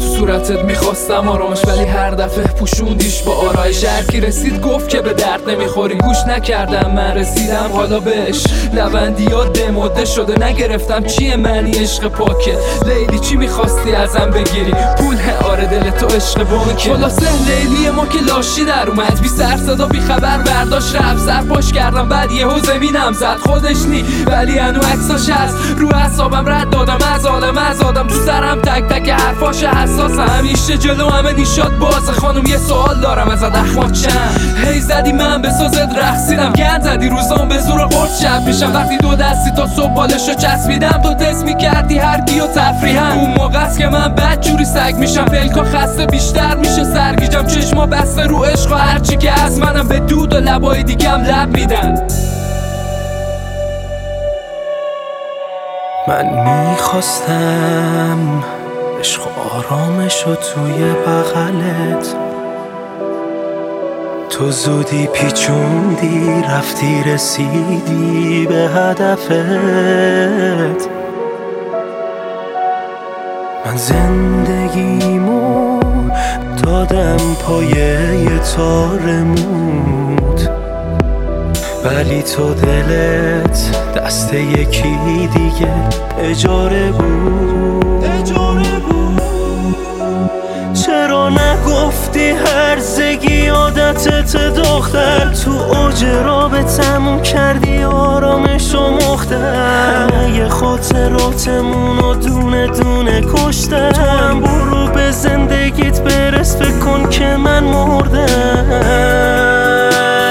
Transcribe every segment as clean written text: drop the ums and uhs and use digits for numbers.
تو صورتت میخواستم آرامش، ولی هر دفعه پوشوندیش با آرایش. هرکی رسید گفت که به درد نمیخوری، گوش نکردم، من رسیدم حالا بهش. لبندیات دموده شده، نگرفتم چیه معنی عشق پاکت. لیلی چی میخواستی ازم بگیری؟ پول؟ آره دل تو عشق بانکه. خلاصه لیلی ما که لاشی در اومد، بی سر صدا بی خبر برداشت رفت. سر پاش کردم بعد یهو زمینم زد، خودش نی ولی هنو عکساش هست. رو اعصابم رد دادم از آدم تو سرم تک تک حرفاش حساسه. همیشه جلو همه نیشات بازه. خانم یه سوال دارم ازت، اخمات چند؟ هی زدی من به سازت رقصیدم، گند زدی روزام به زور قرد شب میشم. وقتی دو دستی تا صبح بالشو چسبیدم، تو تست میکردی هر کیو تفریحم. اون موقع است که من بدجوری سگ میشم، پلکا خسته بیشتر میشه سرگیجم. چشما بسته رو عشق و هرچی که از منم به دود و لبای دیگم لب میدن. من میخواستم عشق و آرامشو توی بغلت، تو زودی پیچوندی رفتی رسیدی به هدفت. من زندگیمو دادم پایه تارمود، ولی تو دلت دست یکی دیگه اجاره بود. چرا نگفتی هرزگی عادتت دختر؟ تو اوج رابطمون کردی آرامش و مختر. یه خاطراتمونو دونه دونه کشتم. برو به زندگیت برس، فکر کن که من مردم.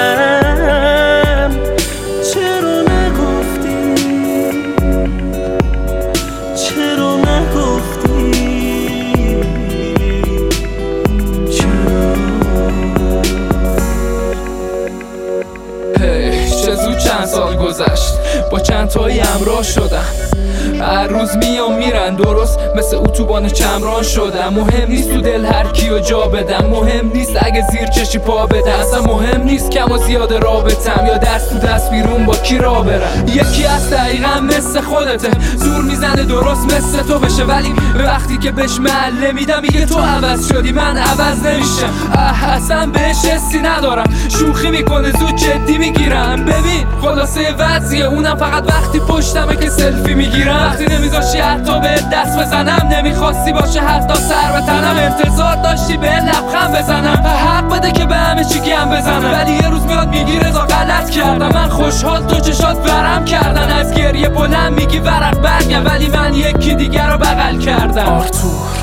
چند سال گذشت، با چند تایی همراه شدم. هر روز میام میرن، درست مثل اتوبان چمران شدم. مهم نیست تو دل هر کیو جا بدم، مهم نیست اگه زیر چشی پا بدم. اصلا مهم نیست کم و زیاد رابطم یا دست تو دست بیرون با کی را برم. یکی از دقیقا مثل خودته، زور میزنه درست مثل تو بشه، ولی وقتی که بهش محله میدم میگه تو عوض شدی، من عوض نمیشم. اصلا بهش حسی ندارم، شوخی میکنه زود جدی میگیرم. ببین خلاصه وضعیه اونم فقط وقتی پشتمه که سلفی میگیرم. وقتی نمیذاشتی حتی به دست بزنم، نمیخواستی باشه حتی سر به تنم. انتظار داشتی به لبخند بزنم، حق بده که به همه چی گم بزنم. ولی یه روز میاد میگی رضا غلط کردم. من خوشحال تو چشات ورم کردن، از گریه بلند میگی ورق برگم، ولی من یکی دیگر رو بغل کردم. آرتور